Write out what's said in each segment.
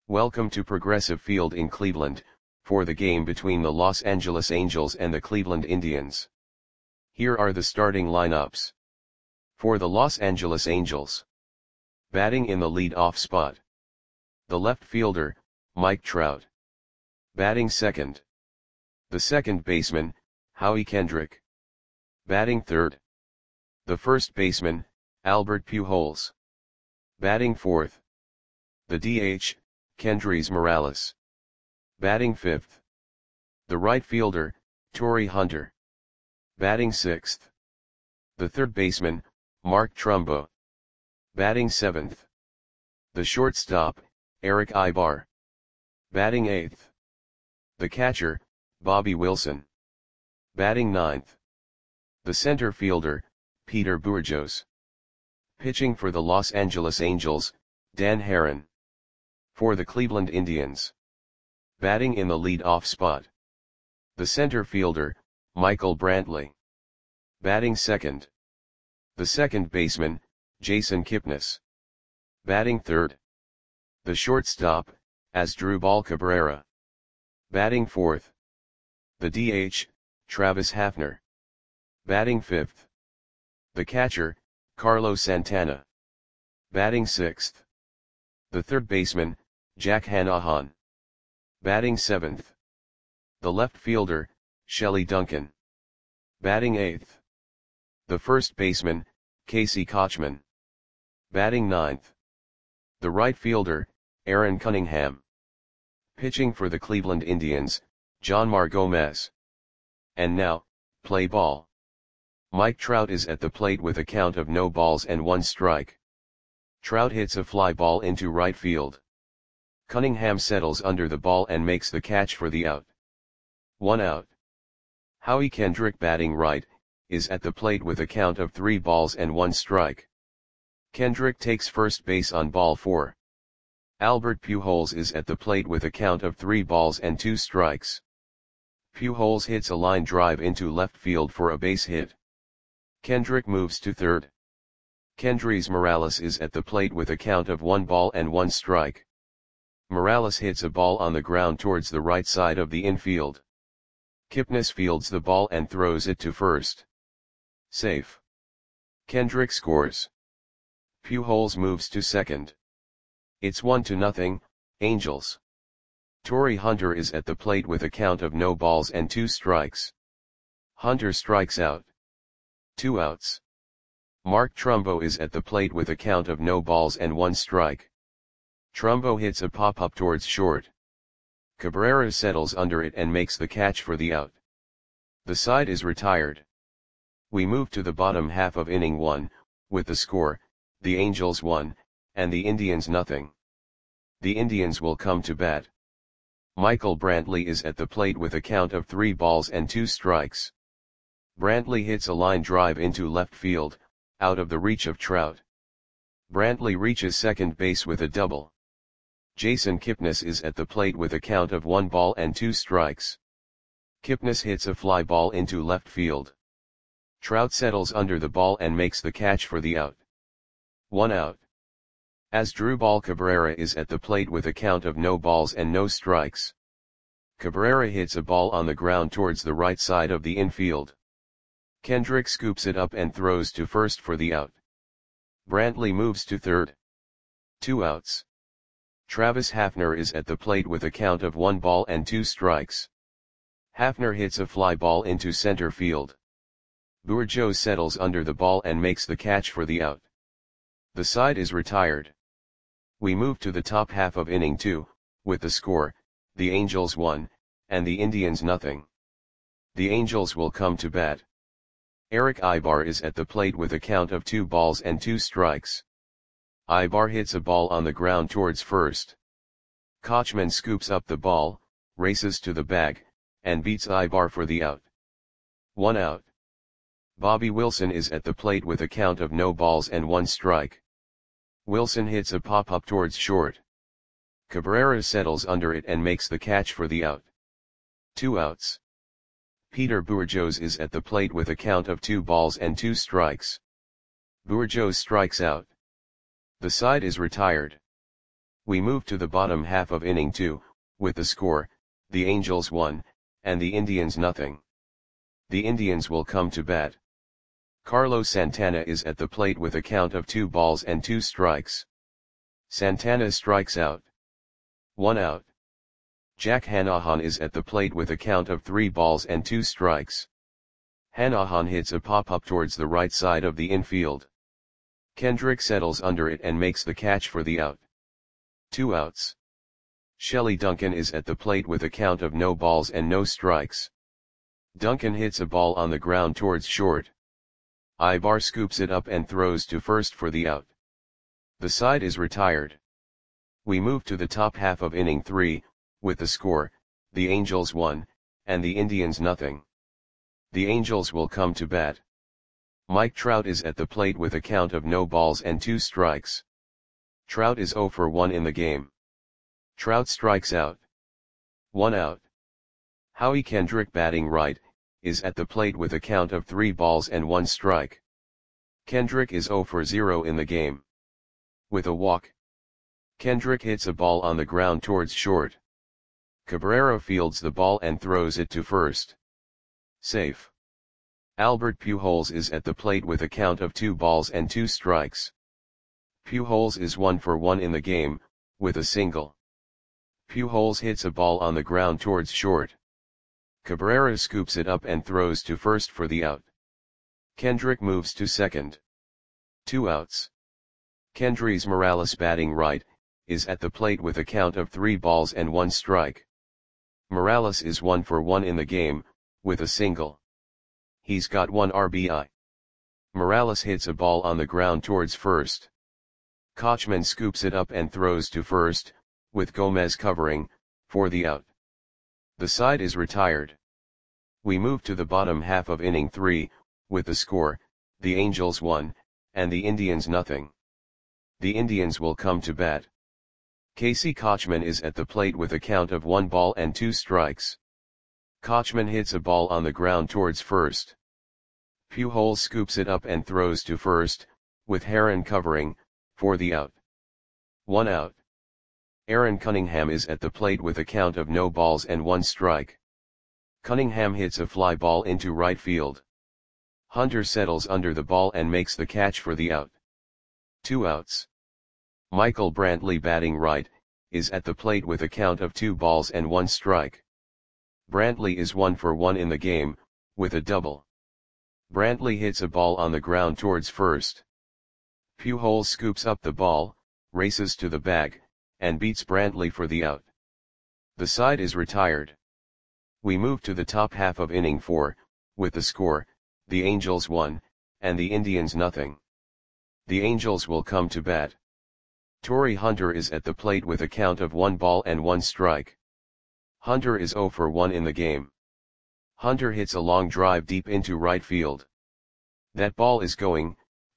Welcome to Progressive Field in Cleveland, for the game between the Los Angeles Angels and the Cleveland Indians. Here are the starting lineups. For the Los Angeles Angels. Batting in the lead-off spot. The left fielder, Mike Trout. Batting second. The second baseman, Howie Kendrick. Batting third. The first baseman, Albert Pujols. Batting fourth. The DH, Kendrys Morales. Batting fifth. The right fielder, Torii Hunter. Batting sixth. The third baseman, Mark Trumbo. Batting seventh. The shortstop, Erick Aybar. Batting eighth. The catcher, Bobby Wilson. Batting ninth. The center fielder, Peter Bourjos. Pitching for the Los Angeles Angels, Dan Haren. For the Cleveland Indians. Batting in the lead-off spot. The center fielder, Michael Brantley. Batting second. The second baseman, Jason Kipnis. Batting third. The shortstop, Asdrubal Cabrera. Batting fourth. The DH, Travis Hafner. Batting fifth. The catcher, Carlos Santana. Batting sixth. The third baseman, Jack Hanahan. Batting seventh. The left fielder, Shelley Duncan. Batting eighth. The first baseman, Casey Kotchman. Batting ninth. The right fielder, Aaron Cunningham. Pitching for the Cleveland Indians, Jonmar Gomez. And now, play ball. Mike Trout is at the plate with a count of no balls and one strike. Trout hits a fly ball into right field. Cunningham settles under the ball and makes the catch for the out. 1 out. Howie Kendrick, batting right, is at the plate with a count of 3 balls and 1 strike. Kendrick takes first base on ball 4. Albert Pujols is at the plate with a count of 3 balls and 2 strikes. Pujols hits a line drive into left field for a base hit. Kendrick moves to third. Kendrys Morales is at the plate with a count of 1 ball and 1 strike. Morales hits a ball on the ground towards the right side of the infield. Kipnis fields the ball and throws it to first. Safe. Kendrick scores. Pujols moves to second. It's 1-0, Angels. Torii Hunter is at the plate with a count of no balls and 2 strikes. Hunter strikes out. 2 outs. Mark Trumbo is at the plate with a count of no balls and 1 strike. Trumbo hits a pop-up towards short. Cabrera settles under it and makes the catch for the out. The side is retired. We move to the bottom half of inning 1, with the score, the Angels 1, and the Indians 0. The Indians will come to bat. Michael Brantley is at the plate with a count of 3 balls and 2 strikes. Brantley hits a line drive into left field, out of the reach of Trout. Brantley reaches second base with a double. Jason Kipnis is at the plate with a count of 1 ball and 2 strikes. Kipnis hits a fly ball into left field. Trout settles under the ball and makes the catch for the out. 1 out. Asdrubal Cabrera is at the plate with a count of no balls and no strikes. Cabrera hits a ball on the ground towards the right side of the infield. Kendrick scoops it up and throws to first for the out. Brantley moves to third. 2 outs. Travis Hafner is at the plate with a count of 1 ball and 2 strikes. Hafner hits a fly ball into center field. Bourjos settles under the ball and makes the catch for the out. The side is retired. We move to the top half of inning 2, with the score, the Angels 1, and the Indians 0. The Angels will come to bat. Erick Aybar is at the plate with a count of 2 balls and 2 strikes. Aybar hits a ball on the ground towards first. Kotchman scoops up the ball, races to the bag, and beats Aybar for the out. 1 out. Bobby Wilson is at the plate with a count of no balls and 1 strike. Wilson hits a pop-up towards short. Cabrera settles under it and makes the catch for the out. 2 outs. Peter Bourjos is at the plate with a count of 2 balls and 2 strikes. Bourjos strikes out. The side is retired. We move to the bottom half of inning 2, with the score, the Angels 1, and the Indians nothing. The Indians will come to bat. Carlos Santana is at the plate with a count of 2 balls and 2 strikes. Santana strikes out. 1 out. Jack Hanahan is at the plate with a count of 3 balls and 2 strikes. Hanahan hits a pop-up towards the right side of the infield. Kendrick settles under it and makes the catch for the out. 2 outs. Shelley Duncan is at the plate with a count of no balls and no strikes. Duncan hits a ball on the ground towards short. Ibar scoops it up and throws to first for the out. The side is retired. We move to the top half of inning 3, with the score, the Angels 1, and the Indians nothing. The Angels will come to bat. Mike Trout is at the plate with a count of no balls and 2 strikes. Trout is 0 for 1 in the game. Trout strikes out. 1 out. Howie Kendrick, batting right, is at the plate with a count of 3 balls and 1 strike. Kendrick is 0 for 0 in the game. With a walk, Kendrick hits a ball on the ground towards short. Cabrera fields the ball and throws it to first. Safe. Albert Pujols is at the plate with a count of 2 balls and 2 strikes. Pujols is 1 for 1 in the game, with a single. Pujols hits a ball on the ground towards short. Cabrera scoops it up and throws to first for the out. Kendrick moves to second. 2 outs. Kendrys Morales, batting right, is at the plate with a count of 3 balls and 1 strike. Morales is 1 for 1 in the game, with a single. He's got 1 RBI. Morales hits a ball on the ground towards first. Kochman scoops it up and throws to first, with Gomez covering, for the out. The side is retired. We move to the bottom half of inning 3, with the score, the Angels 1, and the Indians nothing. The Indians will come to bat. Casey Kochman is at the plate with a count of 1 ball and 2 strikes. Kochman hits a ball on the ground towards first. Pujols scoops it up and throws to first, with Heron covering, for the out. 1 out. Aaron Cunningham is at the plate with a count of no balls and 1 strike. Cunningham hits a fly ball into right field. Hunter settles under the ball and makes the catch for the out. 2 outs. Michael Brantley, batting right, is at the plate with a count of 2 balls and 1 strike. Brantley is 1 for 1 in the game, with a double. Brantley hits a ball on the ground towards first. Pujols scoops up the ball, races to the bag, and beats Brantley for the out. The side is retired. We move to the top half of inning 4, with the score, the Angels 1, and the Indians nothing. The Angels will come to bat. Torrey Hunter is at the plate with a count of 1 ball and 1 strike. Hunter is 0 for 1 in the game. Hunter hits a long drive deep into right field. That ball is gone.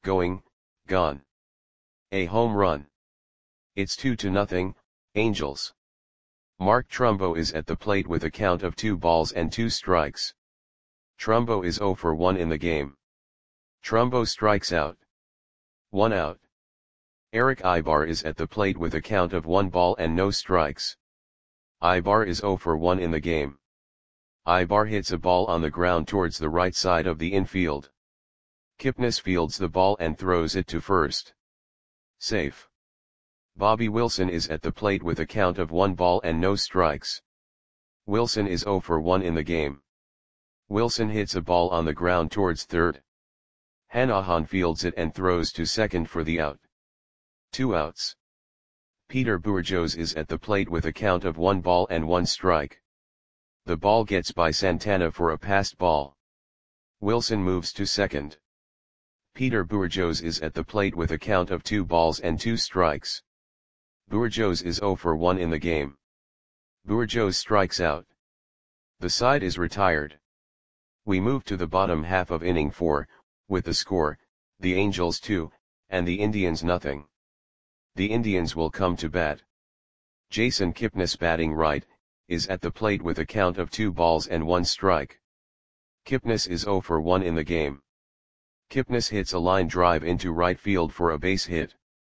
A home run. It's 2-0, Angels. Mark Trumbo is at the plate with a count of 2 balls and 2 strikes. Trumbo is 0 for 1 in the game. Trumbo strikes out. 1 out. Eric Ibar is at the plate with a count of 1 ball and no strikes. Ibar is 0 for 1 in the game. Ibar hits a ball on the ground towards the right side of the infield. Kipnis fields the ball and throws it to first. Safe. Bobby Wilson is at the plate with a count of 1 ball and no strikes. Wilson is 0 for 1 in the game. Wilson hits a ball on the ground towards third. Hanahan fields it and throws to second for the out. 2 outs. Peter Bourjos is at the plate with a count of 1 ball and 1 strike. The ball gets by Santana for a passed ball. Wilson moves to second. Peter Bourjos is at the plate with a count of 2 balls and 2 strikes. Bourjos is 0 for 1 in the game. Bourjos strikes out. The side is retired. We move to the bottom half of inning 4, with the score, the Angels 2, and the Indians nothing. The Indians will come to bat. Jason Kipnis, batting right, is at the plate with a count of 2 balls and 1 strike. Kipnis is 0 for 1 in the game. Kipnis hits a line drive into right field for a base hit.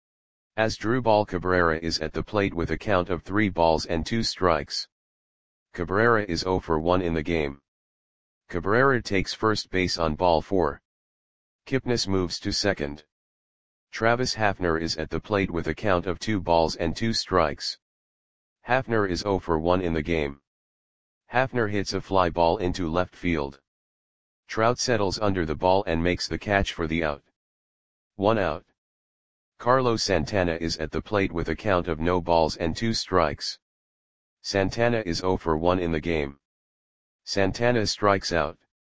Asdrubal Cabrera is at the plate with a count of 3 balls and 2 strikes. Cabrera is 0 for 1 in the game. Cabrera takes first base on ball 4. Kipnis moves to second. Travis Hafner is at the plate with a count of 2 balls and 2 strikes. Hafner is 0 for 1 in the game. Hafner hits a fly ball into left field. Trout settles under the ball and makes the catch for the out. 1 out. Carlos Santana is at the plate with a count of no balls and 2 strikes. Santana is 0 for 1 in the game. Santana strikes out.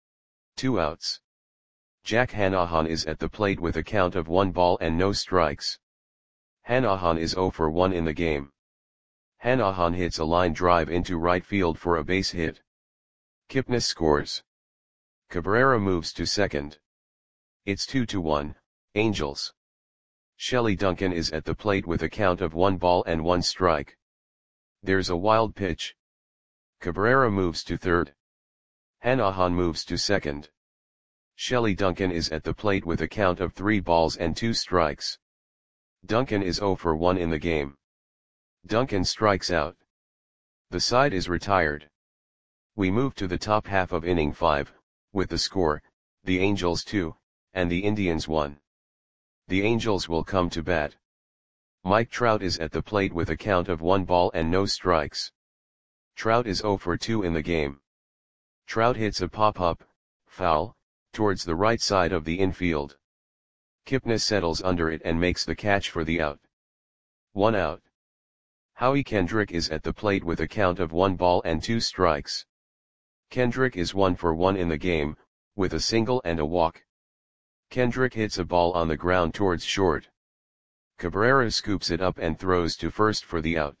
2 outs. Jack Hanahan is at the plate with a count of 1 ball and no strikes. Hanahan is 0 for 1 in the game. Hanahan hits a line drive into right field for a base hit. Kipnis scores. Cabrera moves to second. It's 2-1, Angels. Shelley Duncan is at the plate with a count of 1 ball and 1 strike. There's a wild pitch. Cabrera moves to third. Hanahan moves to second. Shelley Duncan is at the plate with a count of 3 balls and 2 strikes. Duncan is 0 for 1 in the game. Duncan strikes out. The side is retired. We move to the top half of inning 5, with the score, the Angels 2, and the Indians 1. The Angels will come to bat. Mike Trout is at the plate with a count of 1 ball and no strikes. Trout is 0 for 2 in the game. Trout hits a pop-up, foul, towards the right side of the infield. Kipnis settles under it and makes the catch for the out. 1 out. Howie Kendrick is at the plate with a count of 1 ball and 2 strikes. Kendrick is 1 for 1 in the game, with a single and a walk. Kendrick hits a ball on the ground towards short. Cabrera scoops it up and throws to first for the out.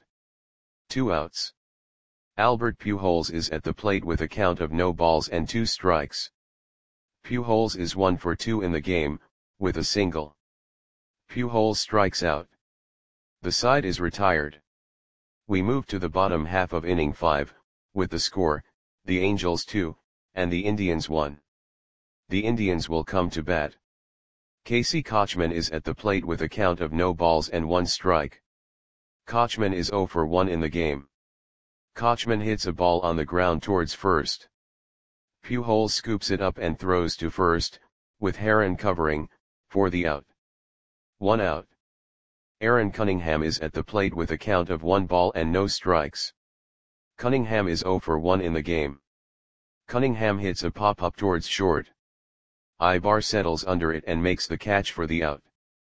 2 outs. Albert Pujols is at the plate with a count of no balls and 2 strikes. Pujols is 1 for 2 in the game, with a single. Pujols strikes out. The side is retired. We move to the bottom half of inning 5, with the score, the Angels 2, and the Indians 1. The Indians will come to bat. Casey Kotchman is at the plate with a count of no balls and 1 strike. Kotchman is 0 for 1 in the game. Kotchman hits a ball on the ground towards first. Pujols scoops it up and throws to first, with Heron covering, for the out. 1 out. Aaron Cunningham is at the plate with a count of 1 ball and no strikes. Cunningham is 0 for 1 in the game. Cunningham hits a pop-up towards short. Ibar settles under it and makes the catch for the out.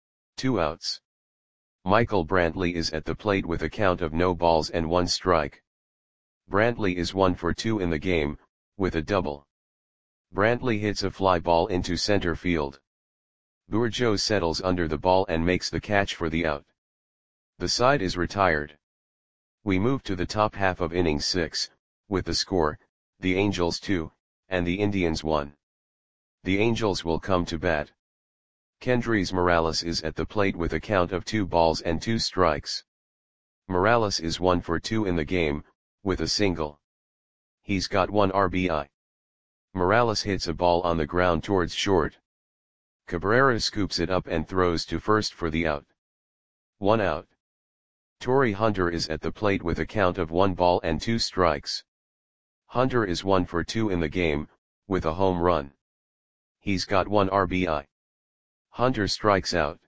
2 outs. Michael Brantley is at the plate with a count of no balls and 1 strike. Brantley is 1 for 2 in the game, with a double. Brantley hits a fly ball into center field. Bourgeau settles under the ball and makes the catch for the out. The side is retired. We move to the top half of inning 6, with the score, the Angels 2, and the Indians 1. The Angels will come to bat. Kendrys Morales is at the plate with a count of 2 balls and 2 strikes. Morales is 1 for 2 in the game, with a single. He's got 1 RBI. Morales hits a ball on the ground towards short. Cabrera scoops it up and throws to first for the out. 1 out. Torrey Hunter is at the plate with a count of 1 ball and 2 strikes. Hunter is 1 for 2 in the game, with a home run. He's got 1 RBI. Hunter strikes out.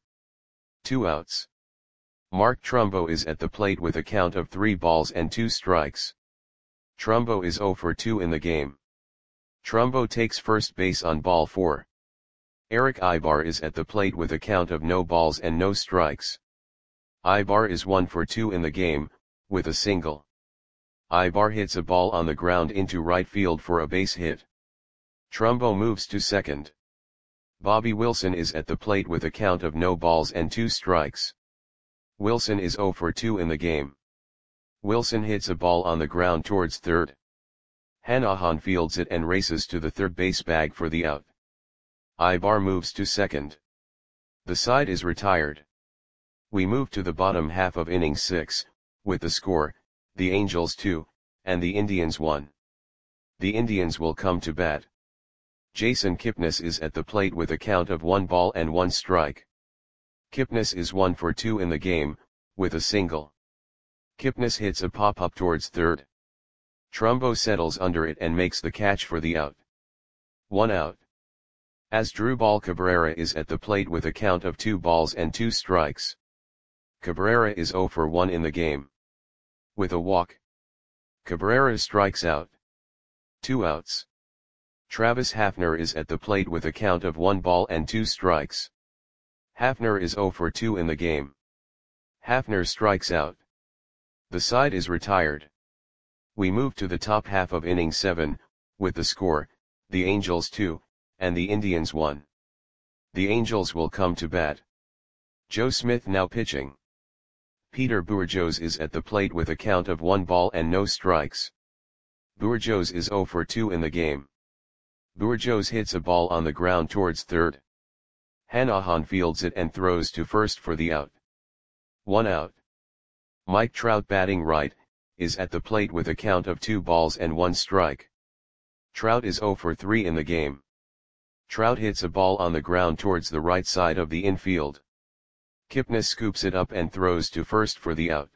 2 outs. Mark Trumbo is at the plate with a count of 3 balls and 2 strikes. Trumbo is 0 for 2 in the game. Trumbo takes first base on ball 4. Eric Ibar is at the plate with a count of no balls and no strikes. Ibar is 1 for 2 in the game, with a single. Ibar hits a ball on the ground into right field for a base hit. Trumbo moves to second. Bobby Wilson is at the plate with a count of no balls and 2 strikes. Wilson is 0 for 2 in the game. Wilson hits a ball on the ground towards third. Hanahan fields it and races to the third base bag for the out. Ibar moves to second. The side is retired. We move to the bottom half of inning 6, with the score, the Angels 2, and the Indians 1. The Indians will come to bat. Jason Kipnis is at the plate with a count of 1 ball and 1 strike. Kipnis is 1 for 2 in the game, with a single. Kipnis hits a pop-up towards third. Trumbo settles under it and makes the catch for the out. 1 out. Asdrubal Cabrera is at the plate with a count of 2 balls and 2 strikes. Cabrera is 0 for 1 in the game. With a walk, Cabrera strikes out. 2 outs. Travis Hafner is at the plate with a count of 1 ball and 2 strikes. Hafner is 0 for 2 in the game. Hafner strikes out. The side is retired. We move to the top half of inning 7, with the score, the Angels 2, and the Indians 1. The Angels will come to bat. Joe Smith now pitching. Peter Bourjos is at the plate with a count of 1 ball and no strikes. Bourjos is 0 for 2 in the game. Bourjos hits a ball on the ground towards third. Hanahan fields it and throws to first for the out. 1 out. Mike Trout batting right, is at the plate with a count of 2 balls and 1 strike. Trout is 0 for 3 in the game. Trout hits a ball on the ground towards the right side of the infield. Kipnis scoops it up and throws to first for the out.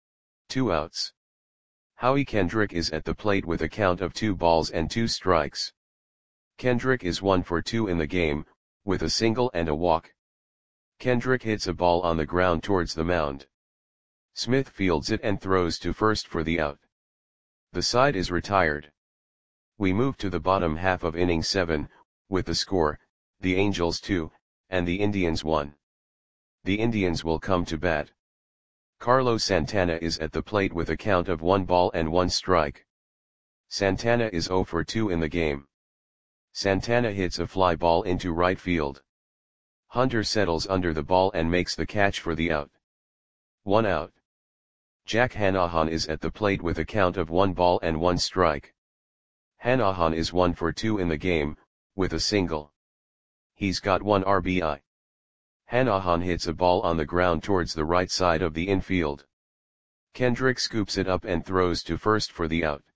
2 outs. Howie Kendrick is at the plate with a count of 2 balls and 2 strikes. Kendrick is 1 for 2 in the game, with a single and a walk. Kendrick hits a ball on the ground towards the mound. Smith fields it and throws to first for the out. The side is retired. We move to the bottom half of inning 7, with the score, the Angels 2, and the Indians 1. The Indians will come to bat. Carlos Santana is at the plate with a count of 1 ball and 1 strike. Santana is 0 for 2 in the game. Santana hits a fly ball into right field. Hunter settles under the ball and makes the catch for the out. 1 out. Jack Hanahan is at the plate with a count of 1 ball and 1 strike. Hanahan is 1 for 2 in the game, with a single. He's got 1 RBI. Hanahan hits a ball on the ground towards the right side of the infield. Kendrick scoops it up and throws to first for the out.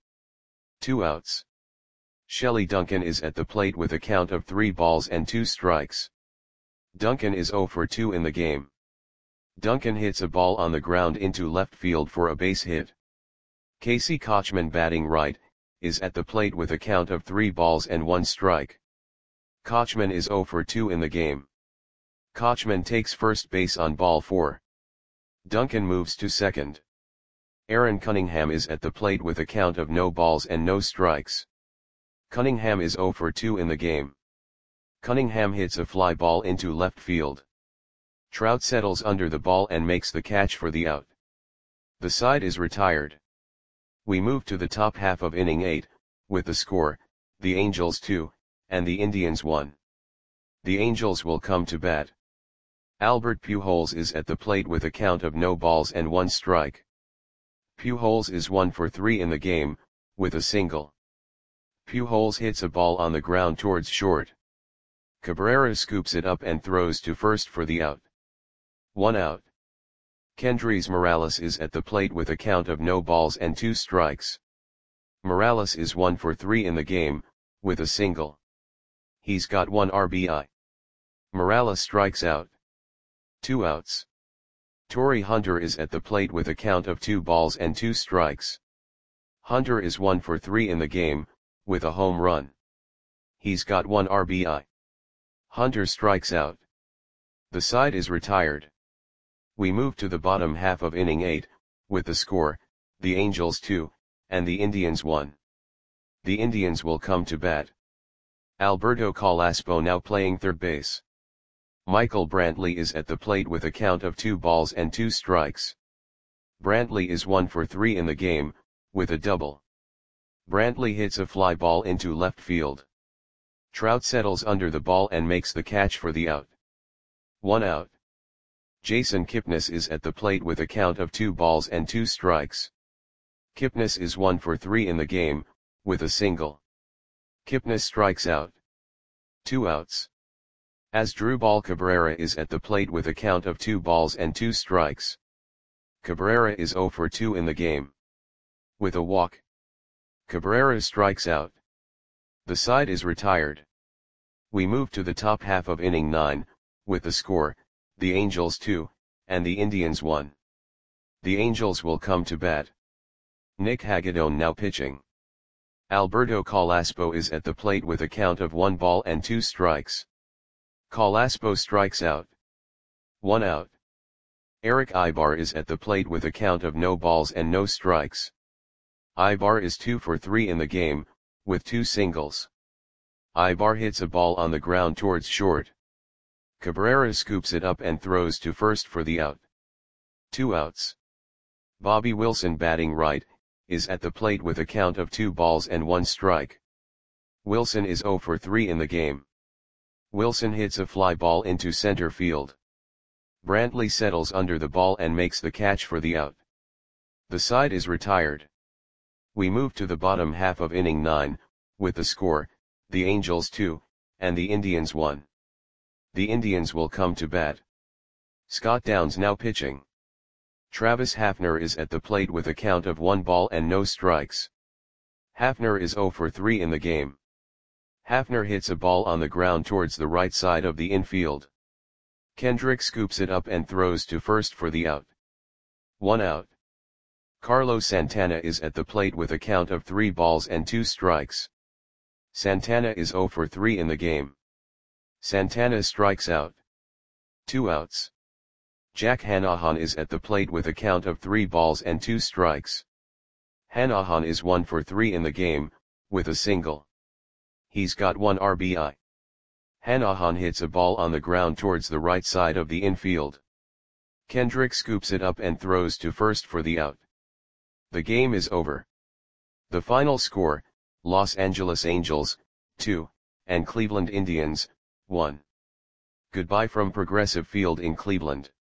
2 outs. Shelley Duncan is at the plate with a count of 3 balls and 2 strikes. Duncan is 0 for 2 in the game. Duncan hits a ball on the ground into left field for a base hit. Casey Kochman batting right, is at the plate with a count of 3 balls and 1 strike. Kochman is 0 for 2 in the game. Kochman takes first base on ball 4. Duncan moves to second. Aaron Cunningham is at the plate with a count of no balls and no strikes. Cunningham is 0 for 2 in the game. Cunningham hits a fly ball into left field. Trout settles under the ball and makes the catch for the out. The side is retired. We move to the top half of inning 8, with the score, the Angels 2, and the Indians 1. The Angels will come to bat. Albert Pujols is at the plate with a count of no balls and 1 strike. Pujols is 1 for 3 in the game, with a single. Pujols hits a ball on the ground towards short. Cabrera scoops it up and throws to first for the out. 1 out. Kendrys Morales is at the plate with a count of no balls and 2 strikes. Morales is 1 for 3 in the game, with a single. He's got 1 RBI. Morales strikes out. 2 outs. Torrey Hunter is at the plate with a count of 2 balls and 2 strikes. Hunter is 1 for 3 in the game, with a home run. He's got 1 RBI. Hunter strikes out. The side is retired. We move to the bottom half of inning 8, with the score, the Angels 2, and the Indians 1. The Indians will come to bat. Alberto Calaspo now playing third base. Michael Brantley is at the plate with a count of 2 balls and 2 strikes. Brantley is 1 for 3 in the game, with a double. Brantley hits a fly ball into left field. Trout settles under the ball and makes the catch for the out. 1 out. Jason Kipnis is at the plate with a count of 2 balls and 2 strikes. Kipnis is 1 for 3 in the game, with a single. Kipnis strikes out. 2 outs. Asdrubal Cabrera is at the plate with a count of 2 balls and 2 strikes. Cabrera is 0 for 2 in the game. With a walk, Cabrera strikes out. The side is retired. We move to the top half of inning 9, with the score, the Angels 2, and the Indians 1. The Angels will come to bat. Nick Hagedorn now pitching. Alberto Carrasco is at the plate with a count of 1 ball and 2 strikes. Carrasco strikes out. 1 out. Erick Aybar is at the plate with a count of no balls and no strikes. Aybar is 2 for 3 in the game, with 2 singles. Aybar hits a ball on the ground towards short. Cabrera scoops it up and throws to first for the out. 2 outs. Bobby Wilson batting right, is at the plate with a count of 2 balls and 1 strike. Wilson is 0 for 3 in the game. Wilson hits a fly ball into center field. Brantley settles under the ball and makes the catch for the out. The side is retired. We move to the bottom half of inning 9, with the score, the Angels 2, and the Indians 1. The Indians will come to bat. Scott Downs now pitching. Travis Hafner is at the plate with a count of 1 ball and no strikes. Hafner is 0 for 3 in the game. Hafner hits a ball on the ground towards the right side of the infield. Kendrick scoops it up and throws to first for the out. 1 out. Carlos Santana is at the plate with a count of 3 balls and 2 strikes. Santana is 0 for 3 in the game. Santana strikes out. 2 outs. Jack Hanahan is at the plate with a count of 3 balls and 2 strikes. Hanahan is 1 for 3 in the game, with a single. He's got 1 RBI. Hanahan hits a ball on the ground towards the right side of the infield. Kendrick scoops it up and throws to first for the out. The game is over. The final score, Los Angeles Angels, 2, and Cleveland Indians, 1. Goodbye from Progressive Field in Cleveland.